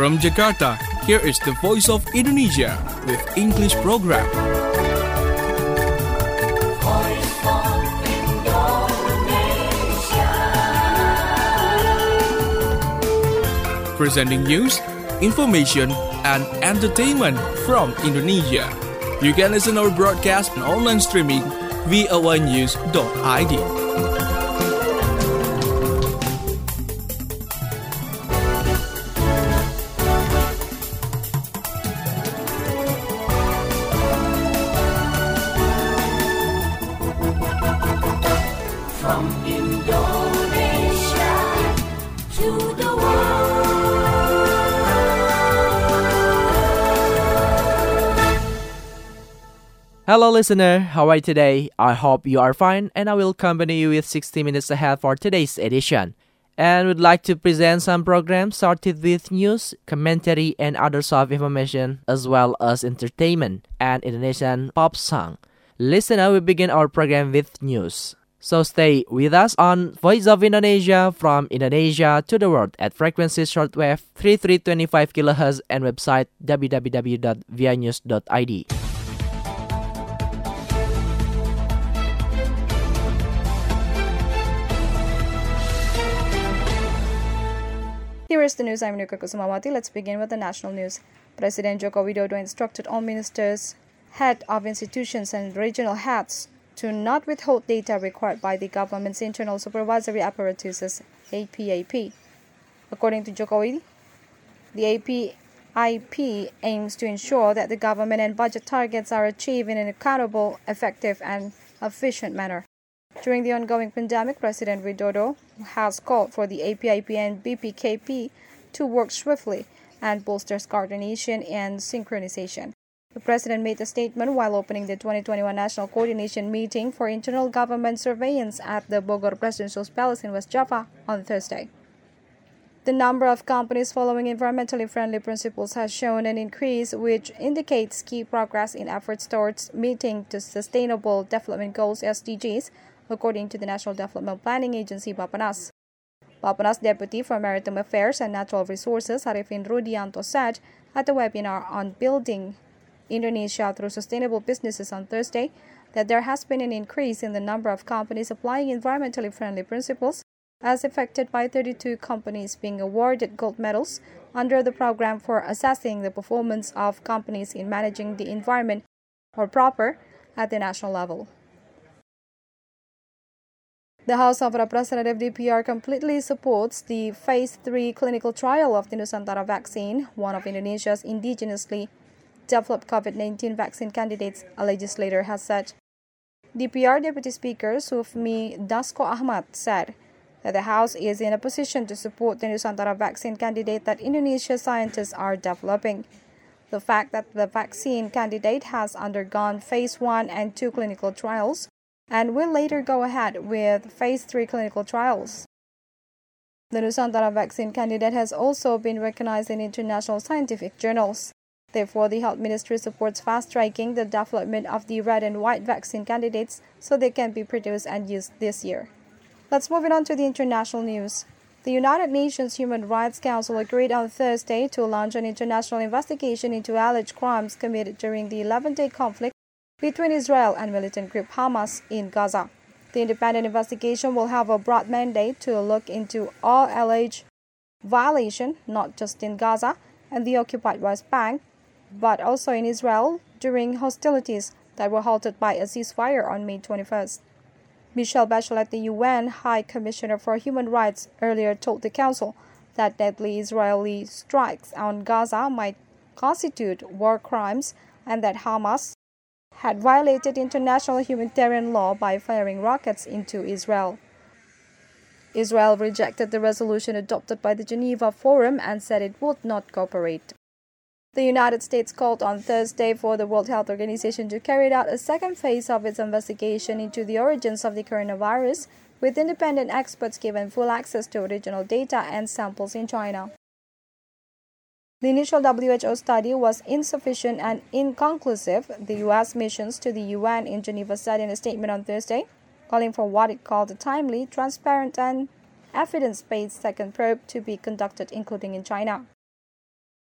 From Jakarta, here is the Voice of Indonesia with English program. Voice of Indonesia. Presenting news, information, and entertainment from Indonesia. You can listen our broadcast and online streaming voanews.id. From Indonesia to the world. Hello listener, how are you today? I hope you are fine and I will accompany you with 60 minutes ahead for today's edition. And would like to present some programs started with news, commentary and other soft information as well as entertainment and Indonesian pop song. Listener, we begin our program with news. So stay with us on Voice of Indonesia from Indonesia to the world at frequency shortwave 3325 kHz and website www.vianews.id. Here is the news. I'm Nuka Kusumawati. Let's begin with the national news. President Joko Widodo instructed all ministers, head of institutions and regional heads to not withhold data required by the government's internal supervisory apparatuses, APAP. According to Joko Widodo, the APIP aims to ensure that the government and budget targets are achieved in an accountable, effective and efficient manner. During the ongoing pandemic, President Widodo has called for the APIP and BPKP to work swiftly and bolster coordination and synchronization. The President made the statement while opening the 2021 National Coordination Meeting for Internal Government Surveillance at the Bogor Presidential Palace in West Java on Thursday. The number of companies following environmentally friendly principles has shown an increase, which indicates key progress in efforts towards meeting the Sustainable Development Goals (SDGs), according to the National Development Planning Agency Bappenas. Bappenas Deputy for Maritime Affairs and Natural Resources Arifin Rudianto said at the webinar on building Indonesia through sustainable businesses on Thursday that there has been an increase in the number of companies applying environmentally friendly principles, as affected by 32 companies being awarded gold medals under the program for assessing the performance of companies in managing the environment, or PROPER, at the national level. The House of Representatives DPR completely supports the Phase 3 clinical trial of the Nusantara vaccine, one of Indonesia's indigenously developed COVID-19 vaccine candidates, a legislator has said. DPR Deputy Speaker Sufmi Dasko Ahmad said that the House is in a position to support the Nusantara vaccine candidate that Indonesia scientists are developing. The fact that the vaccine candidate has undergone Phase 1 and 2 clinical trials and will later go ahead with Phase 3 clinical trials. The Nusantara vaccine candidate has also been recognized in international scientific journals. Therefore, the Health Ministry supports fast-tracking the development of the red and white vaccine candidates so they can be produced and used this year. Let's move on to the international news. The United Nations Human Rights Council agreed on Thursday to launch an international investigation into alleged crimes committed during the 11-day conflict between Israel and militant group Hamas in Gaza. The independent investigation will have a broad mandate to look into all alleged violations, not just in Gaza and the occupied West Bank, but also in Israel during hostilities that were halted by a ceasefire on May 21st. Michelle Bachelet, the UN High Commissioner for Human Rights, earlier told the Council that deadly Israeli strikes on Gaza might constitute war crimes and that Hamas had violated international humanitarian law by firing rockets into Israel. Israel rejected the resolution adopted by the Geneva Forum and said it would not cooperate. The United States called on Thursday for the World Health Organization to carry out a second phase of its investigation into the origins of the coronavirus, with independent experts given full access to original data and samples in China. The initial WHO study was insufficient and inconclusive, the U.S. missions to the UN in Geneva said in a statement on Thursday, calling for what it called a timely, transparent, and evidence-based second probe to be conducted, including in China.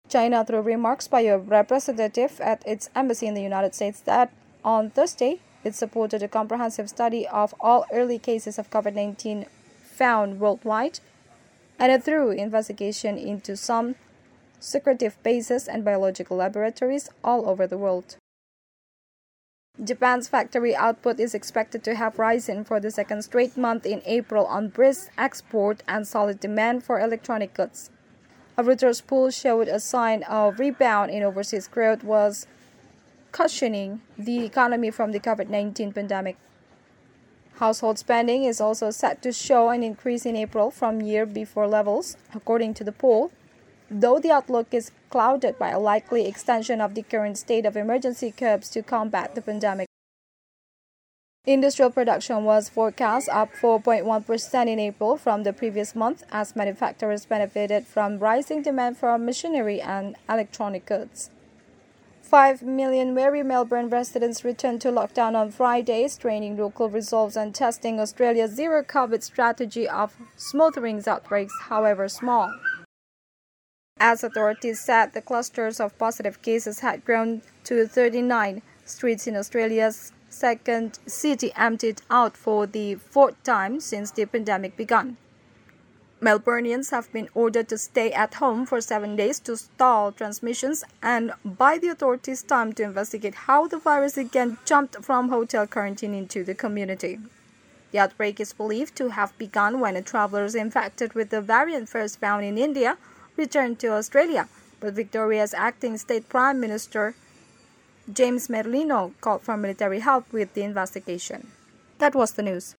China through remarks by a representative at its embassy in the United States that on Thursday it supported a comprehensive study of all early cases of COVID-19 found worldwide and a thorough investigation into some secretive bases and biological laboratories all over the world. Japan's factory output is expected to have risen for the second straight month in April on brisk export and solid demand for electronic goods. A Reuters poll showed a sign of rebound in overseas growth was cushioning the economy from the COVID-19 pandemic. Household spending is also set to show an increase in April from year before levels, according to the poll, though the outlook is clouded by a likely extension of the current state of emergency curbs to combat the pandemic. Industrial production was forecast up 4.1% in April from the previous month as manufacturers benefited from rising demand for machinery and electronic goods. 5 million wary Melbourne residents returned to lockdown on Friday, straining local resolves and testing Australia's zero-COVID strategy of smothering outbreaks, however small. As authorities said, the clusters of positive cases had grown to 39. Streets in Australia's second city emptied out for the fourth time since the pandemic began. Melburnians have been ordered to stay at home for 7 days to stall transmissions and buy the authorities time to investigate how the virus again jumped from hotel quarantine into the community. The outbreak is believed to have begun when a traveller infected with the variant first found in India returned to Australia, but Victoria's acting State Prime Minister James Merlino called for military help with the investigation. That was the news.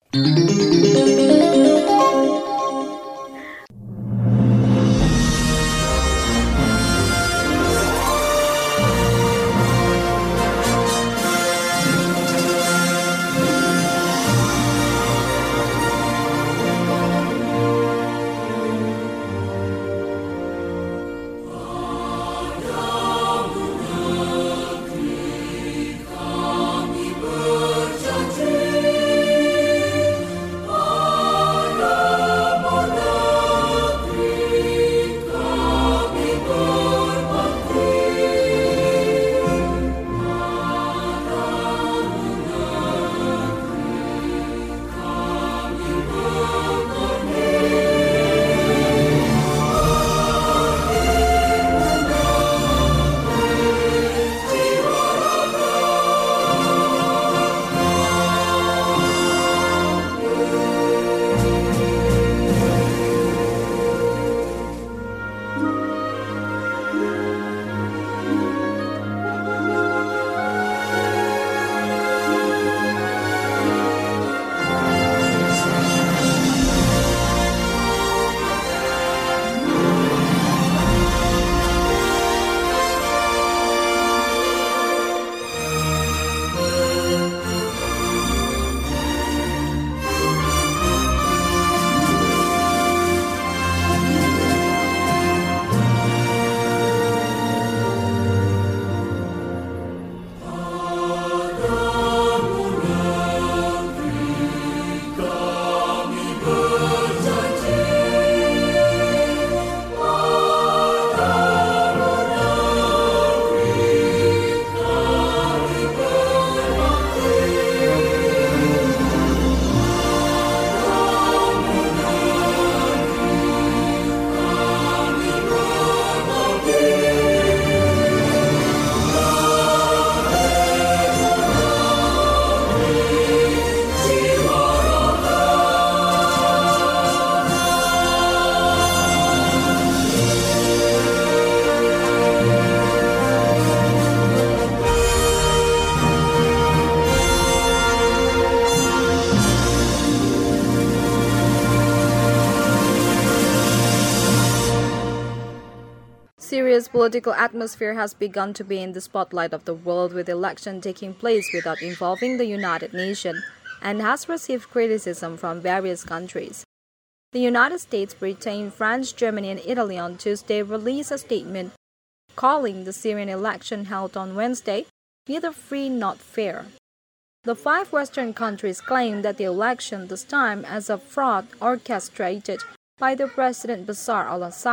Syria's political atmosphere has begun to be in the spotlight of the world, with the election taking place without involving the United Nations, and has received criticism from various countries. The United States, Britain, France, Germany, and Italy on Tuesday released a statement calling the Syrian election held on Wednesday neither free nor fair. The 5 Western countries claimed that the election this time as a fraud orchestrated by the President Bashar al-Assad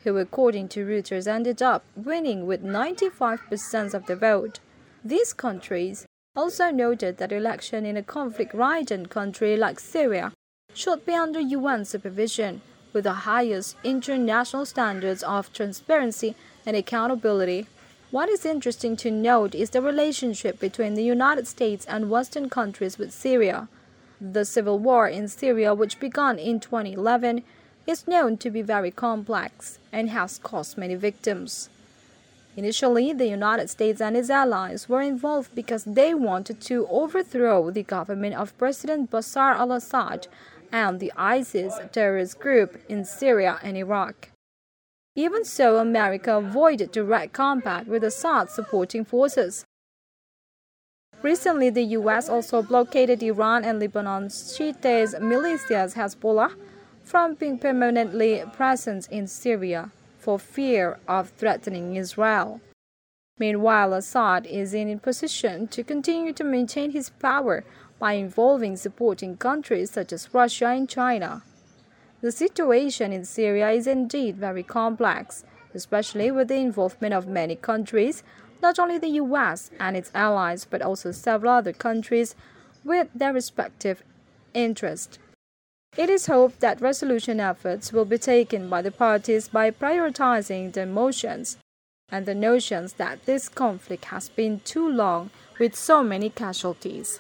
who according to Reuters ended up winning with 95% of the vote. These countries also noted that election in a conflict-ridden country like Syria should be under UN supervision with the highest international standards of transparency and accountability. What is interesting to note is the relationship between the United States and Western countries with Syria. The civil war in Syria, which began in 2011, is known to be very complex and has caused many victims. Initially, the United States and its allies were involved because they wanted to overthrow the government of President Bashar al-Assad and the ISIS terrorist group in Syria and Iraq. Even so, America avoided direct combat with Assad's supporting forces. Recently, the U.S. also blockaded Iran and Lebanon's Shiite militias Hezbollah from being permanently present in Syria for fear of threatening Israel. Meanwhile, Assad is in a position to continue to maintain his power by involving supporting countries such as Russia and China. The situation in Syria is indeed very complex, especially with the involvement of many countries, not only the U.S. and its allies, but also several other countries with their respective interests. It is hoped that resolution efforts will be taken by the parties by prioritizing the emotions and the notions that this conflict has been too long with so many casualties.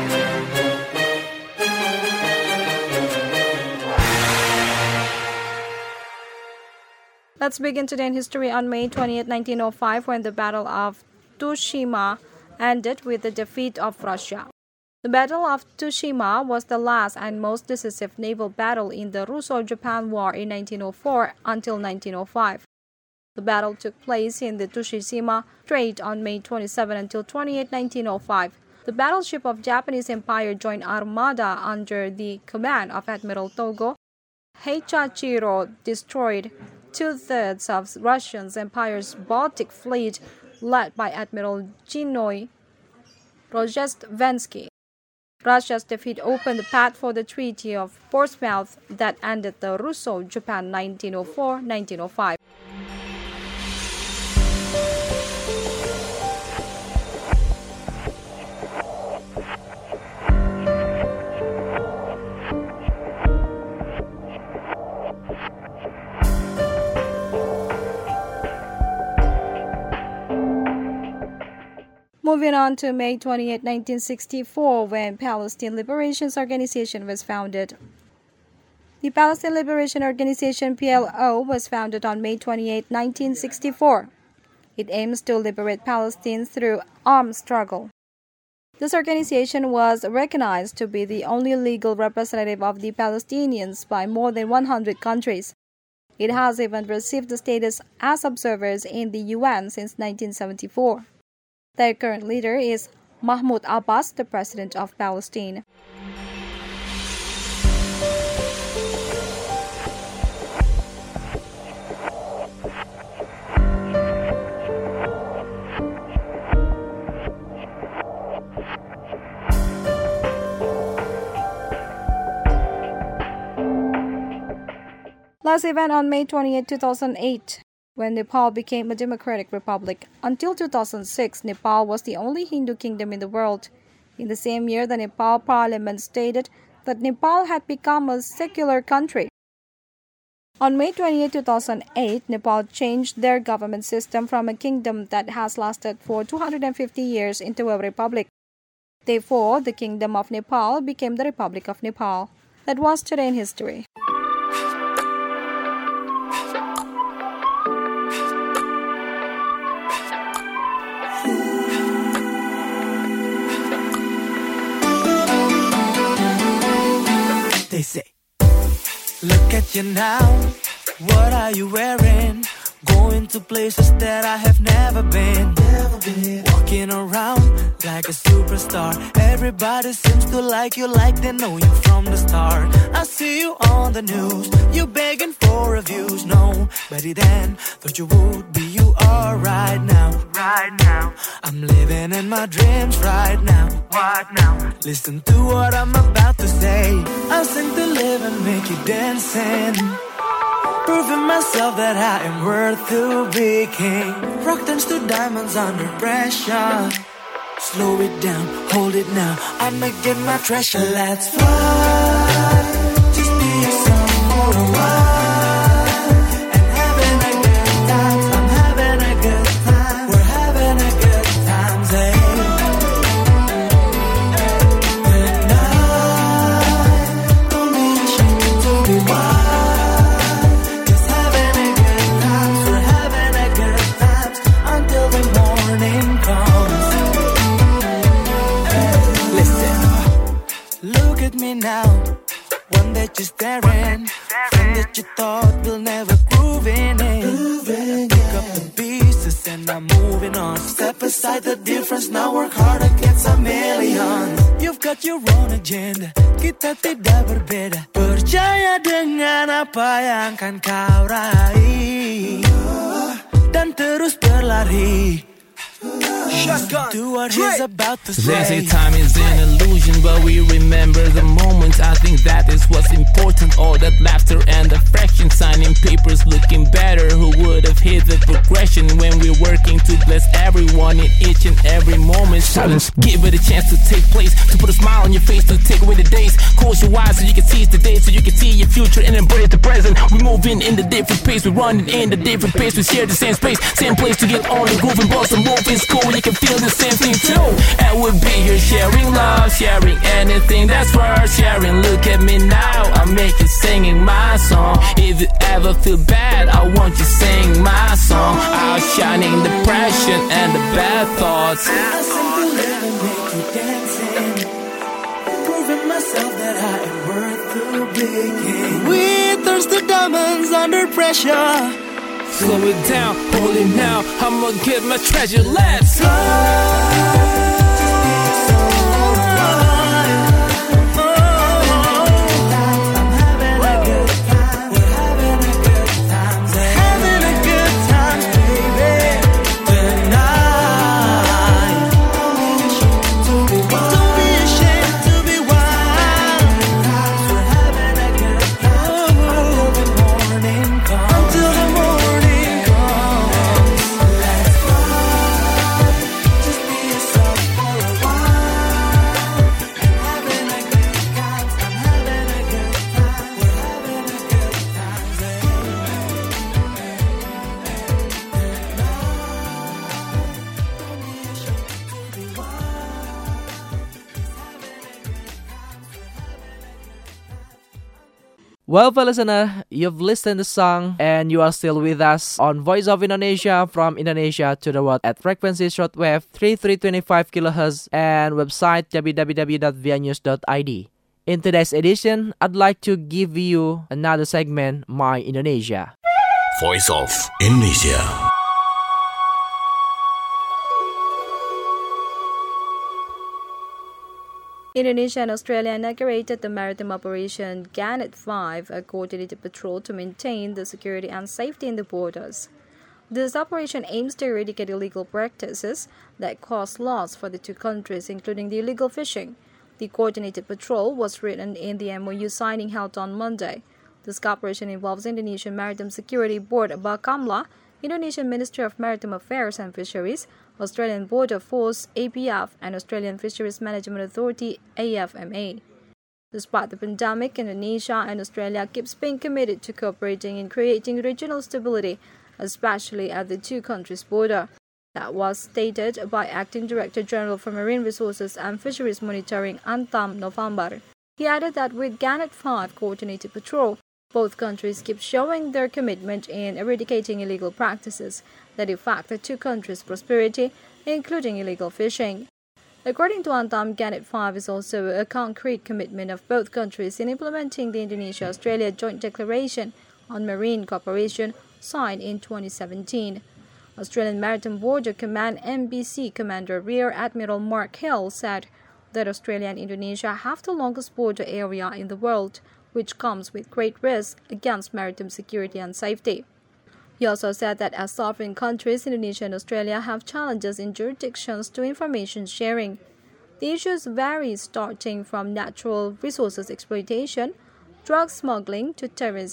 Let's begin today in history on May 28, 1905, when the Battle of Tsushima ended with the defeat of Russia. The Battle of Tsushima was the last and most decisive naval battle in the Russo-Japan War in 1904 until 1905. The battle took place in the Tsushima Strait on May 27 until 28, 1905. The battleship of Japanese Empire Joint Armada under the command of Admiral Togo Heichachiro destroyed two-thirds of Russian Empire's Baltic fleet led by Admiral Zhinoy Rozhestvensky. Russia's defeat opened the path for the Treaty of Portsmouth that ended the Russo-Japan 1904-1905. Moving on to May 28, 1964, when Palestine Liberation Organization was founded. The Palestine Liberation Organization (PLO) was founded on May 28, 1964. It aims to liberate Palestine through armed struggle. This organization was recognized to be the only legal representative of the Palestinians by more than 100 countries. It has even received the status as observers in the UN since 1974. Their current leader is Mahmoud Abbas, the President of Palestine. Last event on May 28, 2008. When Nepal became a democratic republic. Until 2006, Nepal was the only Hindu kingdom in the world. In the same year, the Nepal parliament stated that Nepal had become a secular country. On May 28, 2008, Nepal changed their government system from a kingdom that has lasted for 250 years into a republic. Therefore, the Kingdom of Nepal became the Republic of Nepal. That was Today in History. They say, look at you now, what are you wearing? Going to places that I have never been. Walking around like a superstar. Everybody seems to like you like they know you from the start. I see you on the news, you begging for reviews. Nobody then thought you would be, you are right now. Right now, I'm living in my dreams right now. What now? Listen to what I'm about to say. I sing to live and make you dancing. proving myself that I am worth to be king. Rock turns to diamonds under pressure. Slow it down, hold it now, I'ma get my treasure. Let's fly, just be yourself for a while. And having a good time, I'm having a good time. We're having a good time, hey. Tonight, don't be ashamed to be wild. Just having a good time, we're having a good time until the morning comes. Look at me now, one that you're staring, one that you thought will never groove in it. Pick up the pieces and I'm moving on. Step aside the difference, now work hard against a million. You've got your own agenda, kita tidak berbeda. Percaya dengan apa yang kan kau raih, dan terus berlari. To what he's about to say. They say time is an illusion, but we remember the moments. I think that is what's important. All that laughter and affection, signing papers looking better. Who would have hit the progression when we're working to bless everyone in each and every moment? Silence, give it a chance to take place, to put a smile on your face, to take away the days. Close your eyes so you can seize the day, so you can see your future and embrace the present. We're moving in the different pace, we're running in the different pace. We share the same space, same place to get on the groove and bust and move. It's cool, you can feel the same thing too. And we'll be here sharing love, sharing anything that's worth sharing. Look at me now, I make you singing my song. If you ever feel bad, I want you sing my song. Outshining depression and the bad thoughts. I simply live and make you dancing, proving myself that I am worth to be king. We thirst the diamonds under pressure. Slow it down, hold it now, I'ma get my treasure. Let's fly. Well, listener, you've listened to the song and you are still with us on Voice of Indonesia from Indonesia to the world at frequency shortwave 3325 kHz and website www.vianews.id. In today's edition, I'd like to give you another segment, My Indonesia. Voice of Indonesia. Indonesia and Australia inaugurated the maritime operation Gannet 5, a coordinated patrol to maintain the security and safety in the borders. This operation aims to eradicate illegal practices that cause loss for the two countries, including the illegal fishing. The coordinated patrol was written in the MOU signing held on Monday. This cooperation involves Indonesian Maritime Security Board Bakamla, Indonesian Ministry of Maritime Affairs and Fisheries, Australian Border Force APF, and Australian Fisheries Management Authority AFMA. Despite the pandemic, Indonesia and Australia keeps being committed to cooperating in creating regional stability, especially at the two countries' border. That was stated by Acting Director General for Marine Resources and Fisheries Monitoring Antam November. He added that with Gannet 5 coordinated patrol, both countries keep showing their commitment in eradicating illegal practices that affect the two countries' prosperity, including illegal fishing. According to Antam, Gannet 5 is also a concrete commitment of both countries in implementing the Indonesia-Australia Joint Declaration on Marine Cooperation signed in 2017. Australian Maritime Border Command MBC Commander Rear Admiral Mark Hill said that Australia and Indonesia have the longest border area in the world, which comes with great risk against maritime security and safety. He also said that as sovereign countries, Indonesia and Australia have challenges in jurisdictions to information sharing. The issues vary starting from natural resources exploitation, drug smuggling to terrorism,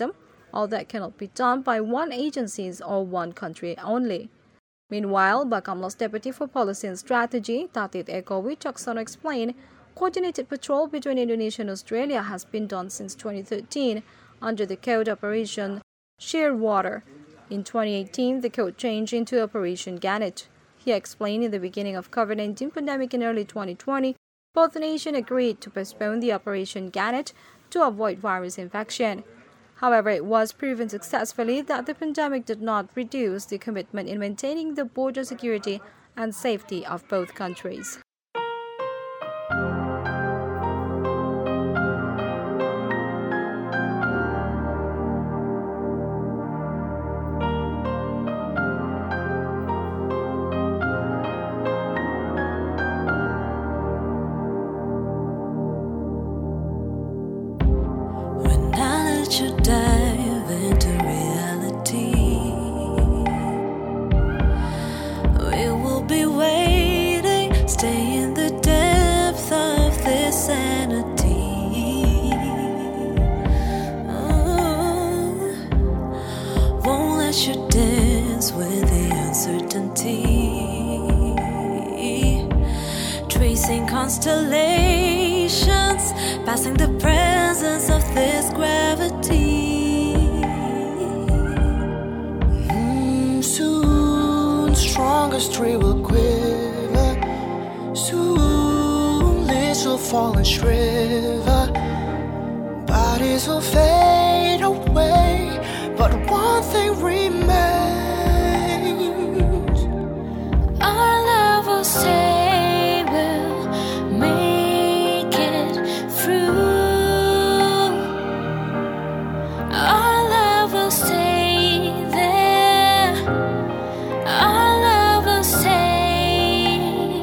all that cannot be done by one agency or one country only. Meanwhile, Bakamla's Deputy for Policy and Strategy, Tatit Eko Wicaksono, explained coordinated patrol between Indonesia and Australia has been done since 2013 under the code Operation Shearwater. In 2018, the code changed into Operation Gannet. He explained in the beginning of COVID-19 pandemic in early 2020, both nations agreed to postpone the Operation Gannet to avoid virus infection. However, it was proven successfully that the pandemic did not reduce the commitment in maintaining the border security and safety of both countries. You dive into reality. We will be waiting, stay in the depth of this sanity. Won't let you dance with the uncertainty. Tracing constellations, passing the presence of this gravity. Soon, strongest tree will quiver. Soon, leaves will fall and shrivel. Bodies will fade away, but one thing remains. Our love will stay, will make it through. Our love will stay there. Our love will stay.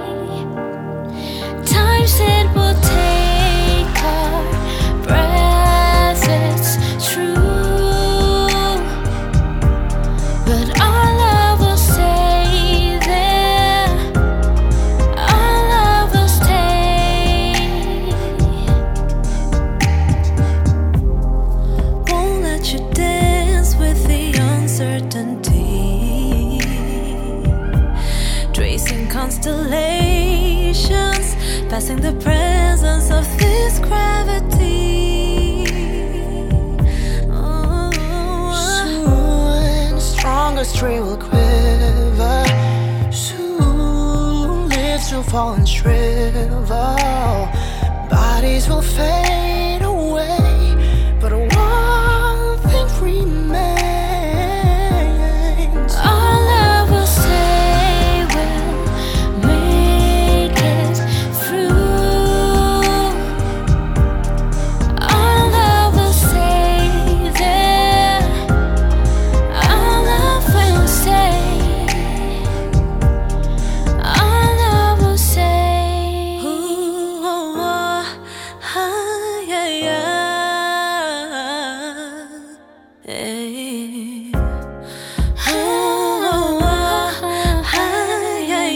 Times it will take our breath, it's true. But our love will stay there. Our love will stay. Won't let you dance with the uncertainty. Tracing constellations, passing the presence of this gravity. Soon, strongest tree will quiver. Soon, leaves will fall and shrivel. Bodies will fade away, but one thing remains. Our love will stay, will make it through. Our love will stay there. Our love will stay. Our love will stay. Ooh, oh, oh, yeah, yeah. Hey. Ooh, oh, oh, yeah,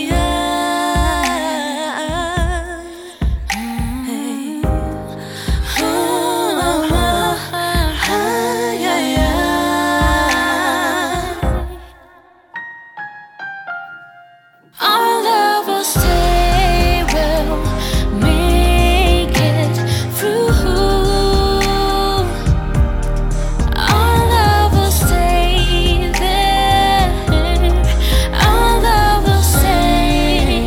yeah. Hey. Ooh, oh, oh, yeah, yeah. Our love will stay, will make it through. Our love will stay there. Our love will stay.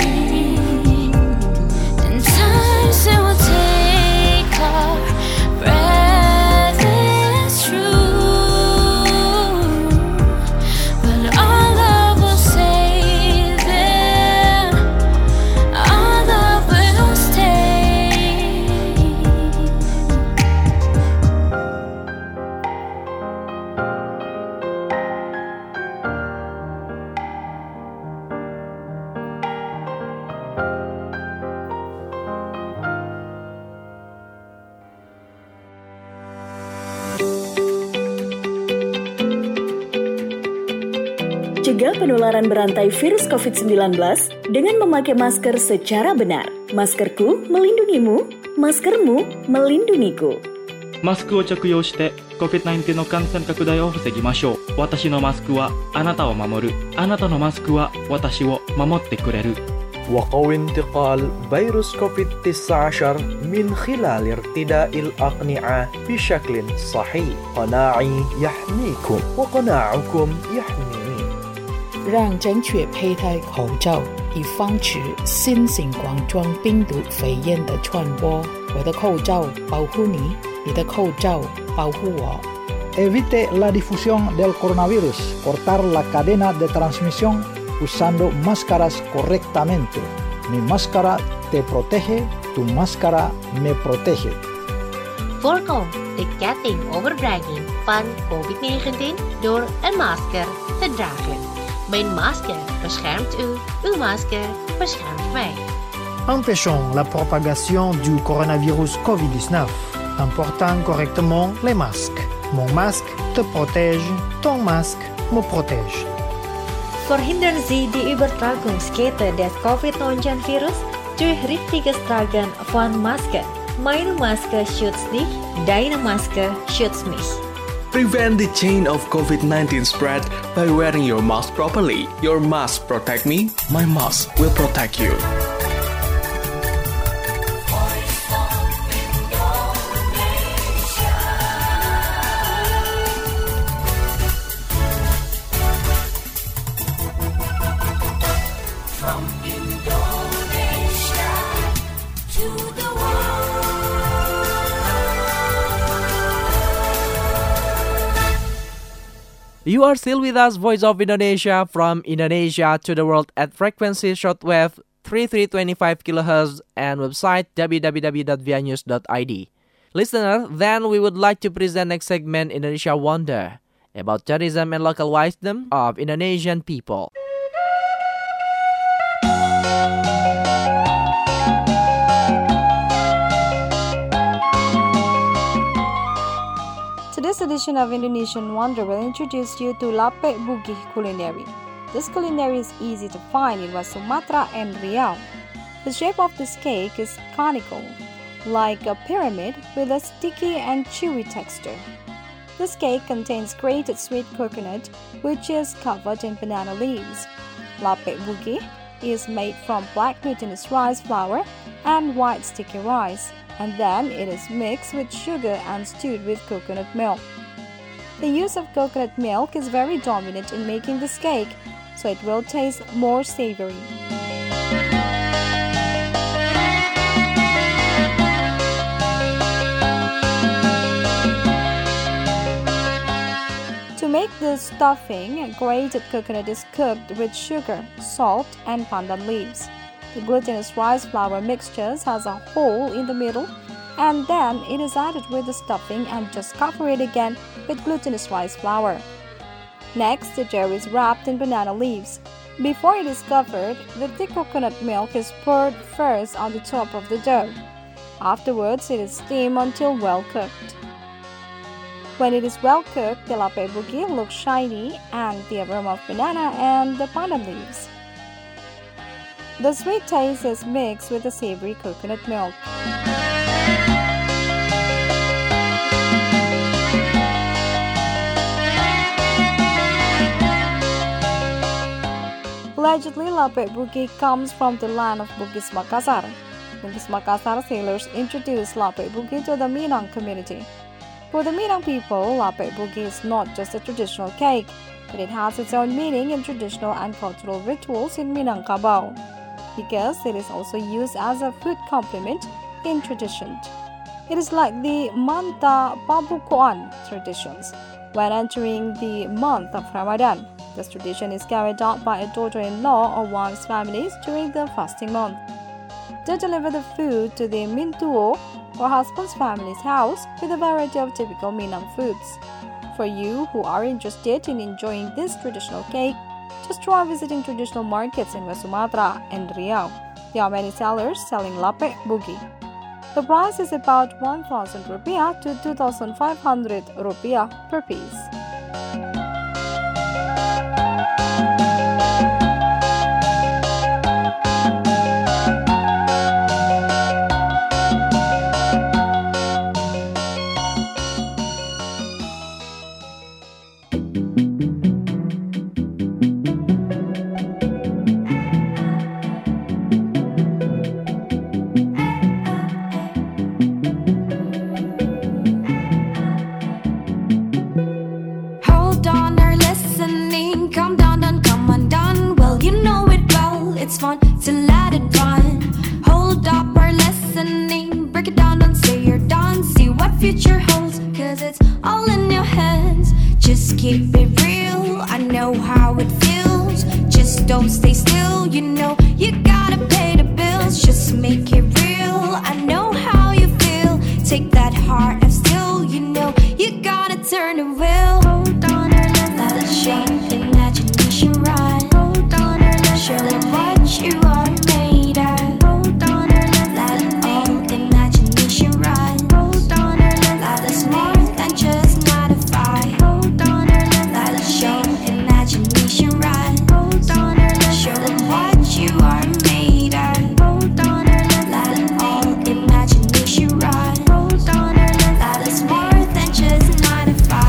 In times it will take our breath, it's true. But our love will stay there. Our love will stay. Cegah penularan berantai virus COVID-19 dengan memakai masker secara benar. Maskerku melindungimu, maskermu melindungiku. マスクを着用して COVID-19 の感染拡大を防ぎましょう。私のマスクはあなたを守る。あなたのマスクは私を守ってくれる。 وقوي انتقال فيروس كوفيد-19 من خلال ارتداء الأقنعة بشكل صحيح. قناعي يحميكم وقناعكم يحميني. 让正确佩戴口罩，以防止新型冠状病毒肺炎的传播。我的口罩保护你，你的口罩保护我。 Evite la difusión del coronavirus. Cortar la cadena de transmisión usando máscaras correctamente. Mi máscara te protege, tu máscara me protege. Voorkom de ketting overbrenging van COVID-19 door een masker te dragen. Mijn masker beschermt u, uw masker beschermt mij. Empêchons la propagation du coronavirus COVID-19 en portant correctement les masques. Mon masque te protège, ton masque me protège. Verhindern Sie die Übertragungskette des Covid-19-Virus durch richtiges Tragen von Masken. Meine Maske schützt dich, deine Maske schützt mich. Prevent the chain of COVID-19 spread by wearing your mask properly. Your mask protect me, my mask will protect you. You are still with us, Voice of Indonesia, from Indonesia to the world at frequency shortwave 3325 kHz and website www.vianews.id. Listener, then we would like to present next segment Indonesia Wonder, about tourism and local wisdom of Indonesian people. Today's edition of Indonesian Wonder will introduce you to Lapek Bugih culinary. This culinary is easy to find in West Sumatra and Riau. The shape of this cake is conical, like a pyramid with a sticky and chewy texture. This cake contains grated sweet coconut, which is covered in banana leaves. Lapek Bugih is made from black glutinous rice flour and white sticky rice, and then it is mixed with sugar and stewed with coconut milk. The use of coconut milk is very dominant in making this cake, so it will taste more savory. To make the stuffing, grated coconut is cooked with sugar, salt, and pandan leaves. The glutinous rice flour mixture has a hole in the middle, and then it is added with the stuffing and just cover it again with glutinous rice flour. Next, the dough is wrapped in banana leaves. Before it is covered, the thick coconut milk is poured first on the top of the dough. Afterwards, it is steamed until well cooked. When it is well cooked, the lapek bugih looks shiny and the aroma of banana and the pandan leaves. The sweet taste is mixed with the savory coconut milk. Allegedly, lapek bugih comes from the land of Bugis Makassar. Bugis Makassar sailors introduced lapek bugih to the Minang community. For the Minang people, lapek bugih is not just a traditional cake, but it has its own meaning in traditional and cultural rituals in Minangkabau, because it is also used as a food complement in tradition. It is like the Manta Pabukoan traditions when entering the month of Ramadan. This tradition is carried out by a daughter-in-law or wife's families during the fasting month. They deliver the food to the Mintuo or husband's family's house with a variety of typical Minang foods. For you who are interested in enjoying this traditional cake, just try visiting traditional markets in West Sumatra and Riau. There are many sellers selling lapek bugih. The price is about 1,000 rupiah to 2,500 rupiah per piece. break it down, don't say you're done. See what future holds, cause it's all in your hands. Just keep it real, I know how it feels. Just don't stay still, you know you gotta pay the bills. Just make it real, I know how you feel. Take that heart of steel, you know you gotta turn the wheel. Hold on, let it shake, imagination run. Hold on, show them what you are made of. Hold on, let it all imagination run. Hold on, let us more than just 9 to 5. Hold on, let it show imagination run. Hold on, show them what you are made of. Hold on, let it all imagination run. Hold on, let us more than just 9 to 5.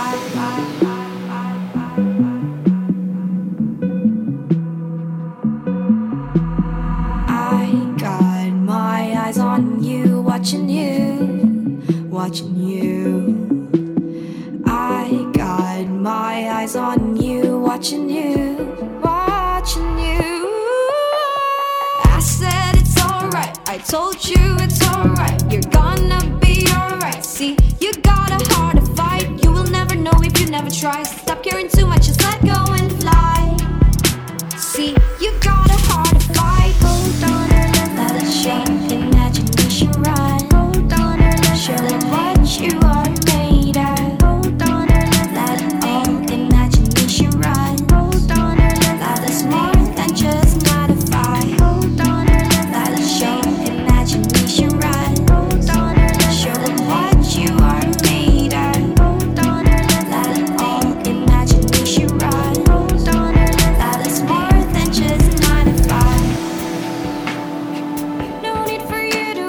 Watching you, I got my eyes on you, watching you, watching you. I said it's alright, I told you it's alright, you're gonna be alright. See, you got a heart to fight, you will never know if you never try. Stop caring too much, just let go and fly. See, you got a heart to fight. Hold on, let it shake, imagination run. Show them what you are made of. Hold on, let all imagination run. Hold on, let us more than just 9 to 5. Hold on, let us show imagination run. Hold on, show them what you are made of. Hold on, let all imagination run. Hold on, let us more than just 9 to 5. No need for you to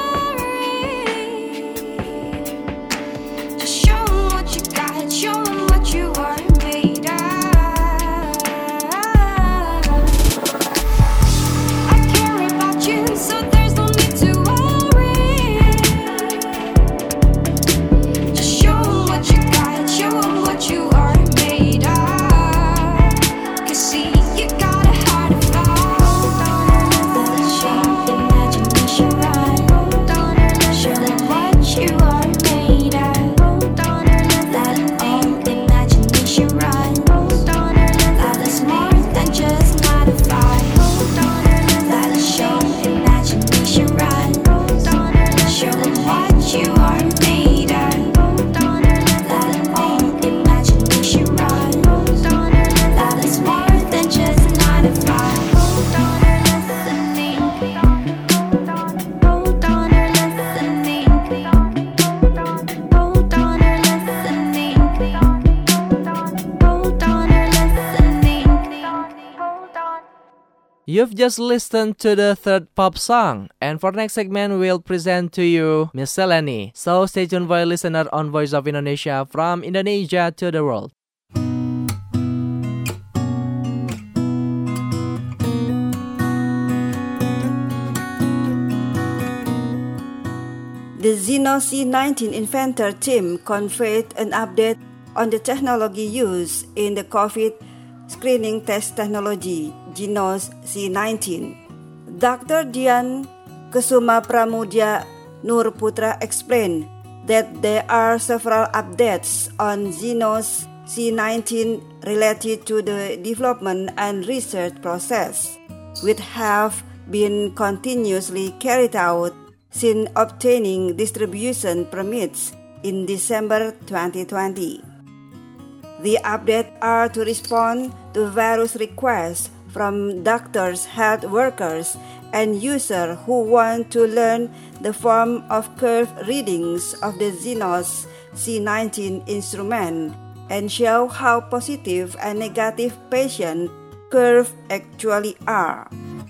show them what you are made of. I care about you, so there's no need to worry. Just show them what you got, show them what you are made of. Cause see, you got a heart of gold. Let it shake, imagination run. Hold on, show them what you are made of. Hold on, let it all imagination run. Hold on, let us more than just 9 to 5. Hold on, let us show imagination run. Hold on, show them what you are made of. Hold on, let it all imagination run. Hold on, let us more than just 9 to 5. Hold on, listening. Hold on, listening. Hold on, listening. You've just listened to the third pop song, and for next segment, we'll present to you Miscellany. So stay tuned for a listener on Voice of Indonesia from Indonesia to the world. The Zinos C19 inventor team conveyed an update on the technology used in the COVID screening test technology, Zinos C19. Dr. Dian Kusuma Pramudia Nur Putra explained that there are several updates on Zinos C19 related to the development and research process, which have been continuously carried out since obtaining distribution permits in December 2020. The updates are to respond to various requests from doctors, health workers, and users who want to learn the form of curve readings of the Zinos C19 instrument and show how positive and negative patient curves actually are.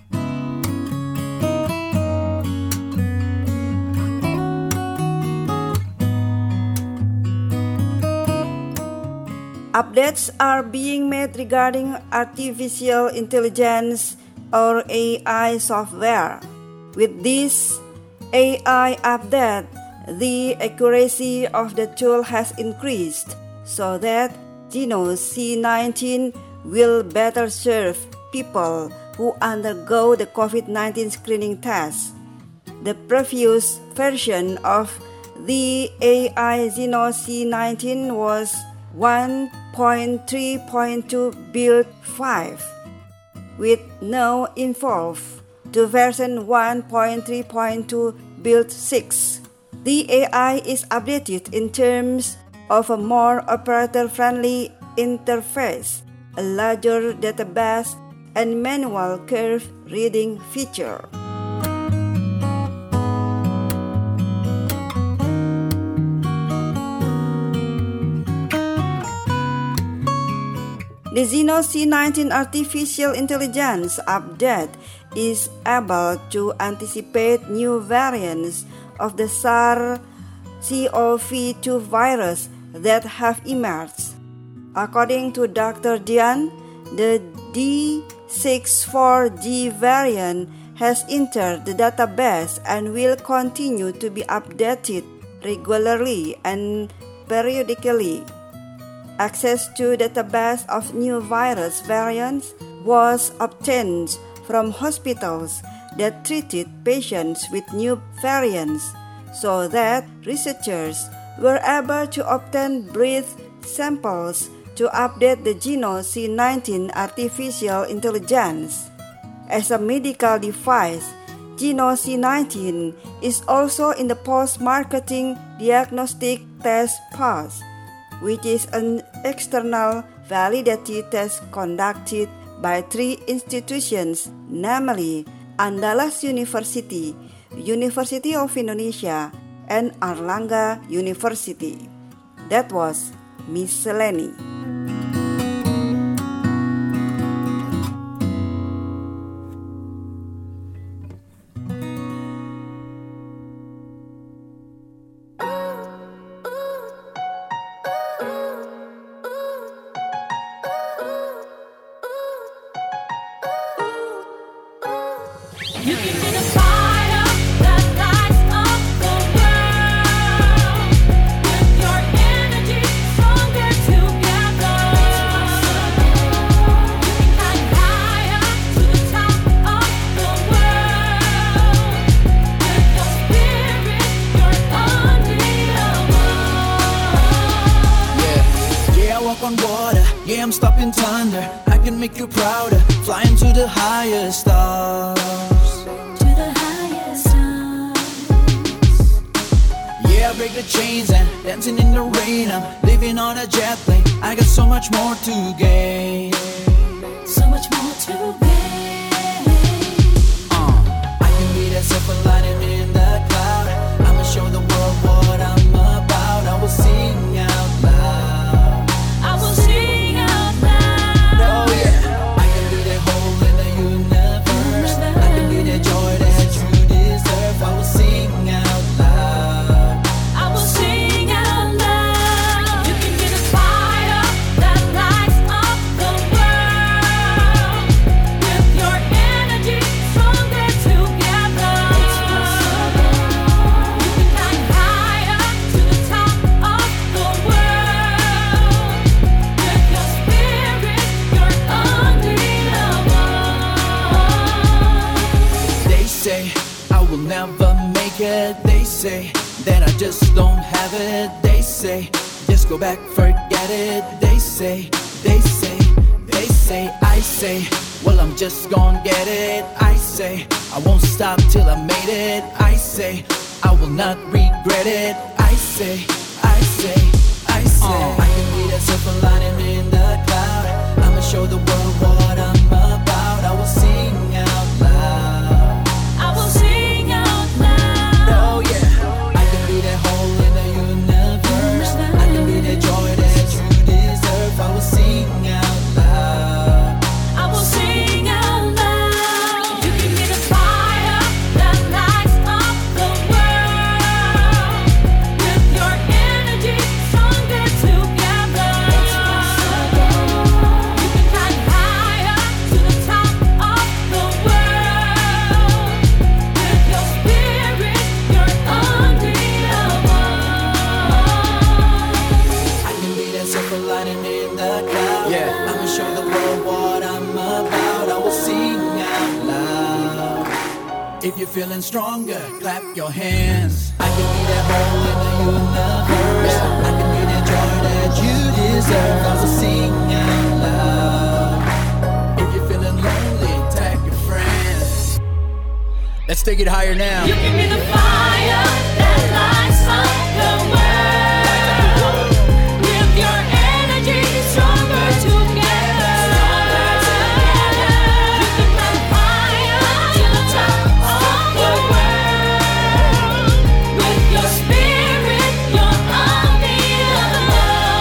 Updates are being made regarding artificial intelligence or AI software. With this AI update, the accuracy of the tool has increased so that Zinos C19 will better serve people who undergo the COVID-19 screening test. The previous version of the AI Zeno C19 was 1.3.2 build 5 with no involve to version 1.3.2 build 6. The AI is updated in terms of a more operator-friendly interface, a larger database, and manual curve reading feature. The Zeno C19 artificial intelligence update is able to anticipate new variants of the SARS-CoV-2 virus that have emerged. According to Dr. Dian, the D64G variant has entered the database and will continue to be updated regularly and periodically. Access to database of new virus variants was obtained from hospitals that treated patients with new variants, so that researchers were able to obtain breath samples to update the Zeno C19 artificial intelligence. As a medical device, Zeno C19 is also in the post-marketing diagnostic test phase, which is an external validity test conducted by 3 institutions, namely Andalas University, University of Indonesia, and Airlangga University. That was Miss Seleni. On water, yeah, I'm stopping thunder. I can make you prouder, flying to the highest stars. To the highest stars. Yeah, I break the chains and dancing in the rain. I'm living on a jet plane. I got so much more to gain. So much more to gain. I can be that silver lining in the cloud. I'ma show the world what I'm about. I will sing out loud. They say that I just don't have it. They say, just go back, forget it. They say, I say, well, I'm just gonna get it. I say, I won't stop till I made it. I say, I will not regret it. I say, I can be that silver lining in the cloud. I'ma show the world what I'm about. I will sing out loud. I will sing out loud. Oh yeah, I can be that hole in the universe. I can be that joy that you deserve. I will sing out loud. I will sing out loud. You can be the fire that lights up the world. With your energy, stronger together. You can climb higher. feeling stronger, clap your hands. I can be that hole in the universe. I can be the joy that you deserve. I will sing out loud. If you're feeling lonely, tag your friends. Let's take it higher now. You give me the fire that lights up the world. With your energy, stronger together. You can burn fire to the top of the world. With your spirit, you're unbeatable.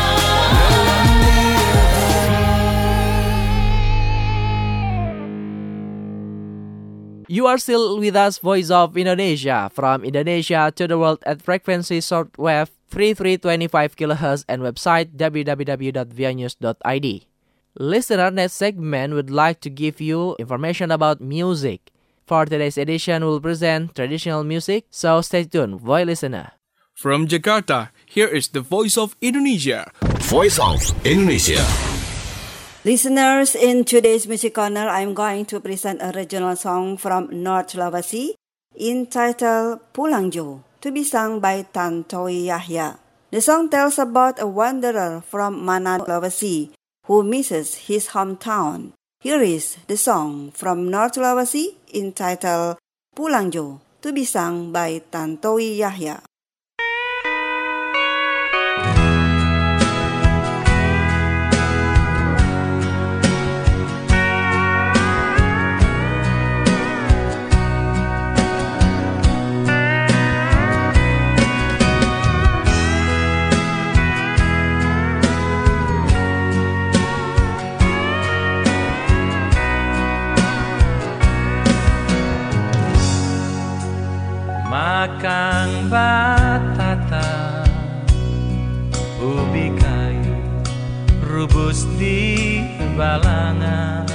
You are still with us, Voice of Indonesia, from Indonesia to the world at frequency shortwave 3325 kHz and website www.vianews.id. Listener, next segment would like to give you information about music. For today's edition, we'll present traditional music, so stay tuned, voice listener. From Jakarta, here is the Voice of Indonesia. Voice of Indonesia. Listeners, in today's Music Corner, I'm going to present a regional song from North Sulawesi entitled Pulang Jo, to be sung by Tantowi Yahya. The song tells about a wanderer from Manado, Sulawesi, who misses his hometown. Here is the song from North Sulawesi entitled Pulang Jo, to be sung by Tantowi Yahya. Makang batata, ubi kayu, rubus di balangan,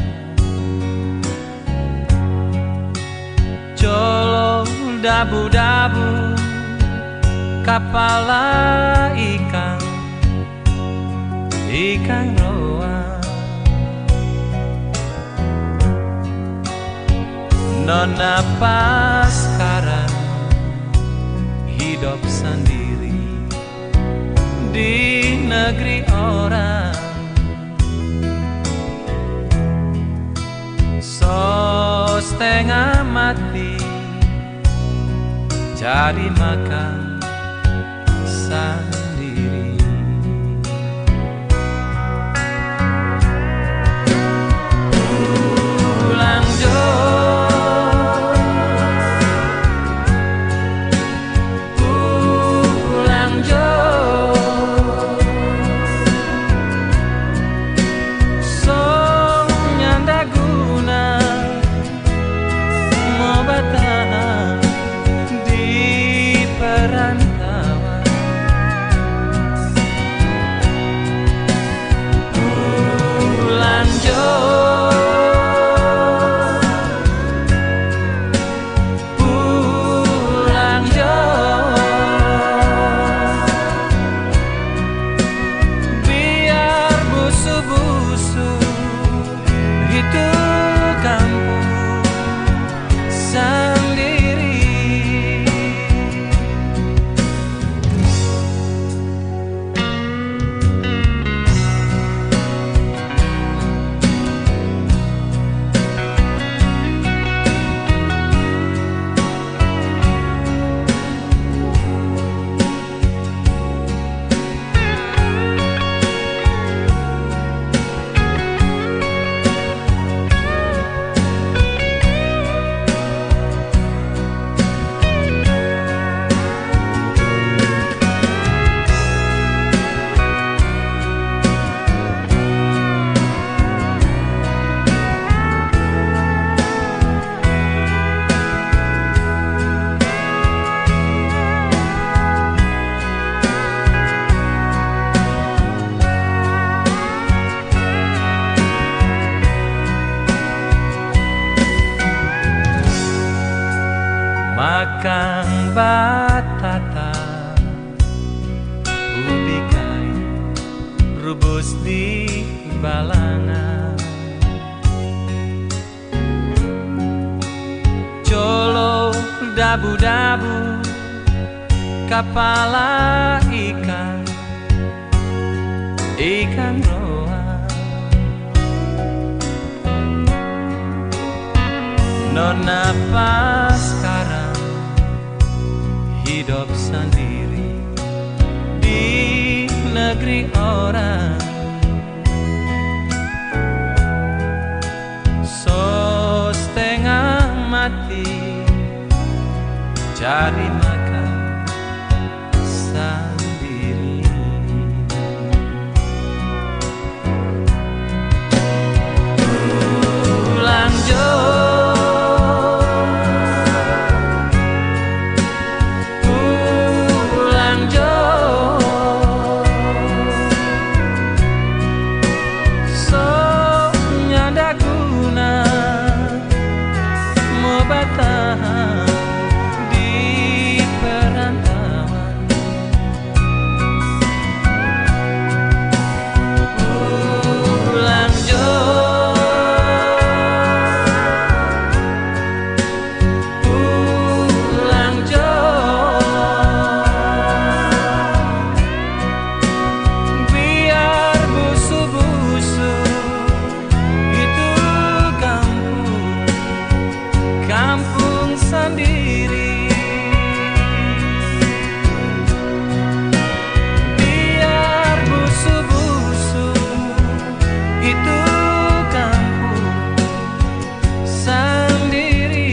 colo dabu-dabu, kapala ikan roa, nona paskaran hidup sendiri di negeri orang. So setengah mati cari makan sendiri. Pulang Jo, Makang batata, ubi kayu, rubus di balangan, colo Dabu-dabu kepala ikan roa. Nona pas sekarang hidup sendiri di negeri orang. So setengah mati cari makan sendiri. Pulang jo, pulang jo, so nyanda guna mau bertahan di perantauan. Pulang jo, pulang jo, biar busuk-busuk itu kampung sendiri. Biar busuk-busuk itu kampung sendiri.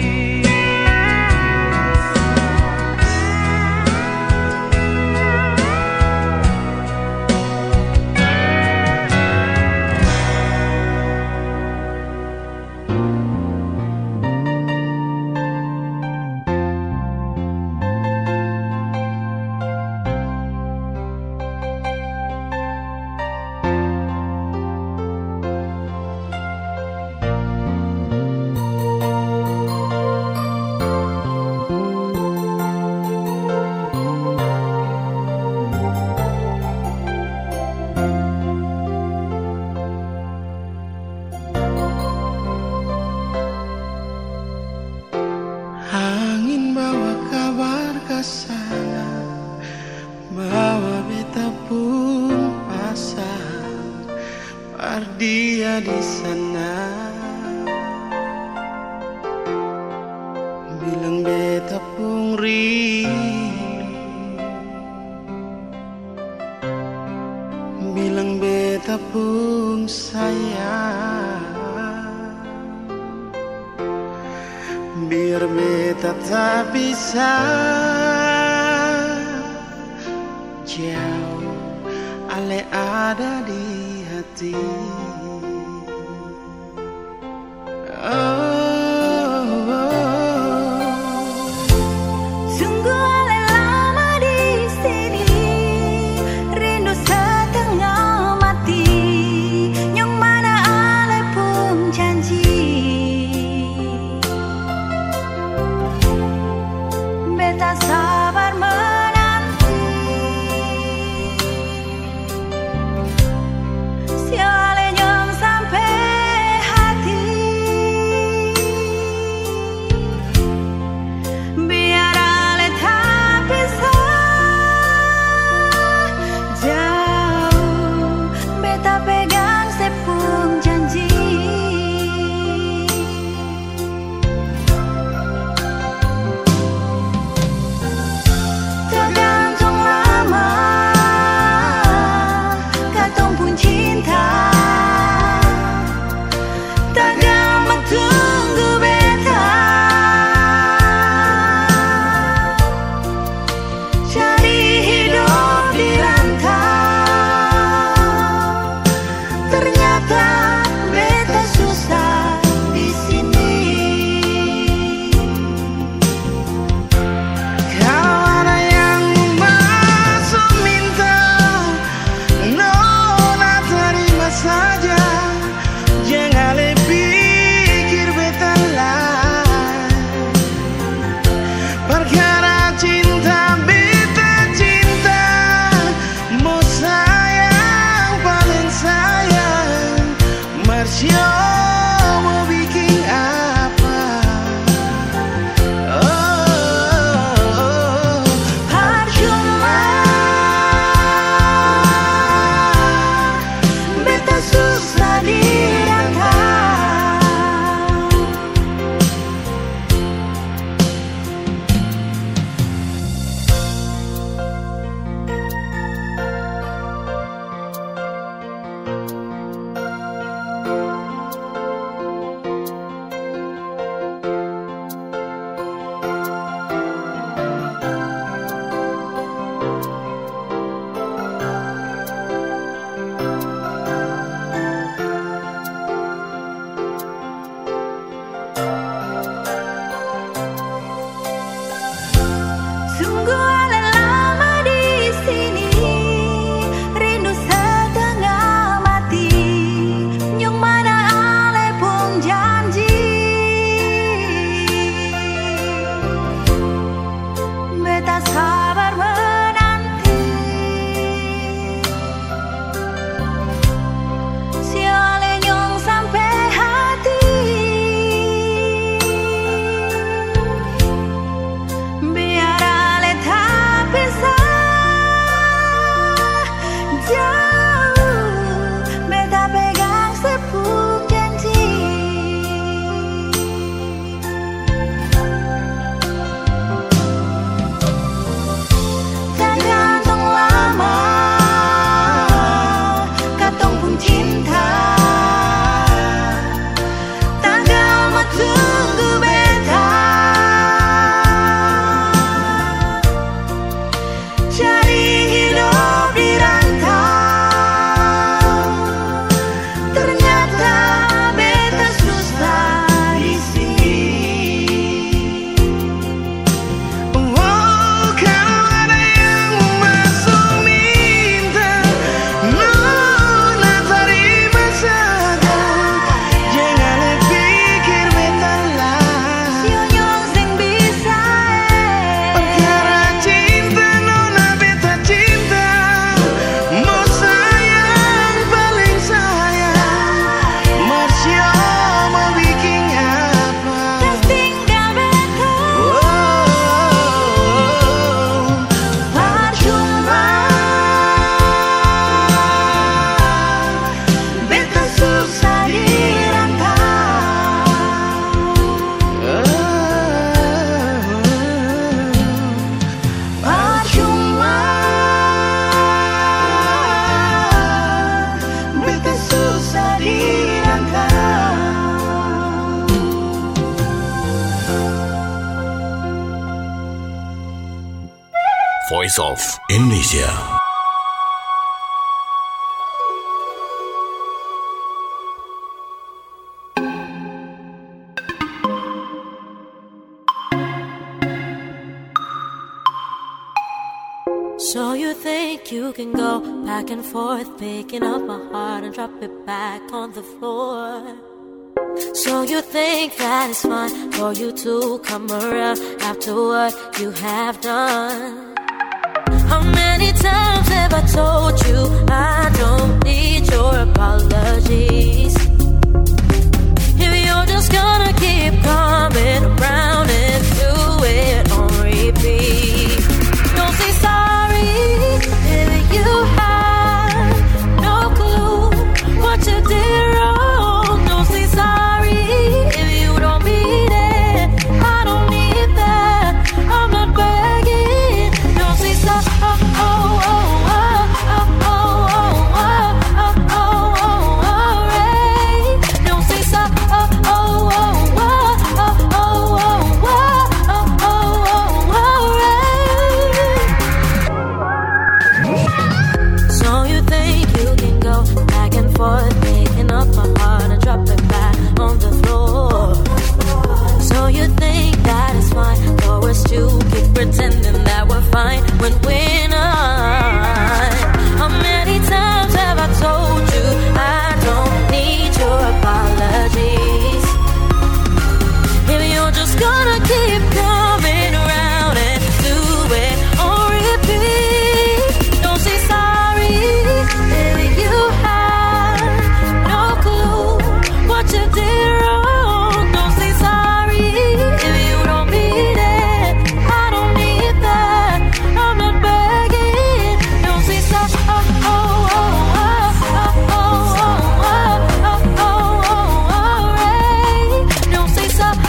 Angin bawa kabar ke sana, bawa beta pun pasang, dia di sana. Bilang beta pun rindu, bilang beta pun sayang. Biar beta tak bisa jauh, ale ada di hati. Sungguh ale lama di sini, rindu setengah mati, yang mana ale pun janji. Beta sabar menanti, siale nyong sampai hati. Tunggu ale lama di sini, rindu setengah mati. Nyung mana ale pun janji, beta sabar menanti. Si ale nyung sampai hati, biar ale tak bisa jauh. Beta pegang sepuk janji. Tak gantung lama, katong pun cinta. Tanggal mah tunggu beta, cari hidup di rantau. Ternyata beta susah di sini. Oh, kalau ada yang masuk minta, nona terima saja. Jangan pikir beta lah. Sio nyong sing bisa Perkara cinta, nona beta cinta. Mau sayang paling sayang. Marsio mau bikin apa? tinggal beta. Percuma beta susah di Percuma beta susah dirantau. Voice of Indonesia. So you think you can go back and forth, picking up my heart and drop it back on the floor. So you think that it's fine for you to come around after what you have done. How many times have I told you I don't need your apologies? If you're just gonna keep coming around and do it on repeat, don't say sorry if you have no clue what you did wrong. Don't say sorry if you don't mean it. I don't need that, I'm not begging. Don't say sorry. Don't say so you think you can go back and forth, picking up my heart and drop it back on the floor. So you think that it's fine for us to keep pretending that we're fine when we're not. How many times have I told you I don't need your apologies? If you're just gonna keep coming around and do it on repeat, don't say sorry if you have no clue what you did wrong. Don't say sorry if you don't mean it. I don't need that, I'm not begging. Don't say sorry. Don't say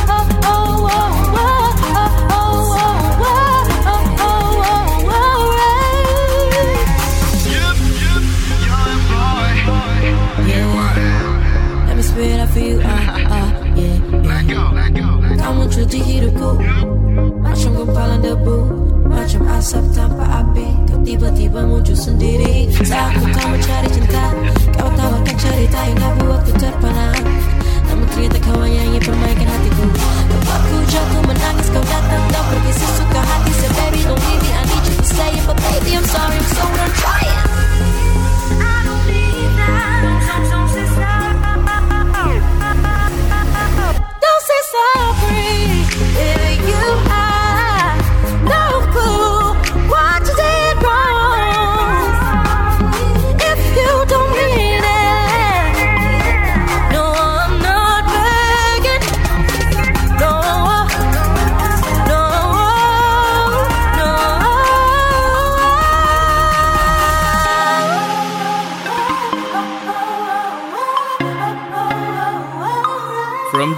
Let me spit out for you, yeah. Kamu cuci hidupku, macam gumpalan debu, macam asap tanpa api. Kau tiba-tiba muncul sendiri saat aku kau mencari cinta. Kau tawarkan cerita yang tak buatku terpana, namun ternyata kau hanya ingin permainkan hatiku. Membuatku jatuh menangis, kau datang dan pergi sesuka hati. Say baby don't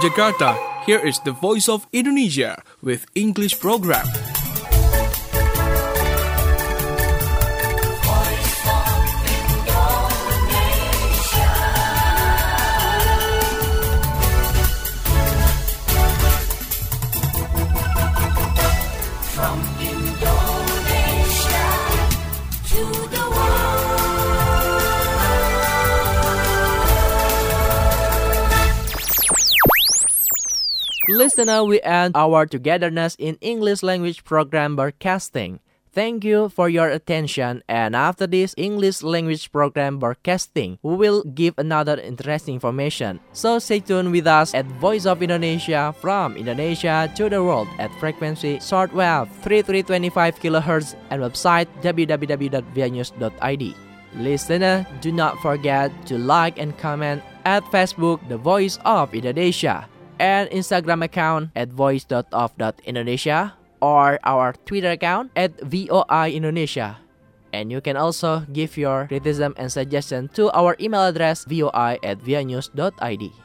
Jakarta, here is the Voice of Indonesia with English program. From Indonesia to the Listener, we end our togetherness in English language program broadcasting. Thank you for your attention, and after this English language program broadcasting, we will give another interesting information. So stay tuned with us at Voice of Indonesia from Indonesia to the world at frequency shortwave 3325 kHz and website www.vianews.id. Listener, do not forget to like and comment at Facebook The Voice of Indonesia and Instagram account at voice.of.indonesia or our Twitter account at VOI Indonesia. And you can also give your criticism and suggestion to our email address voi@vianews.id.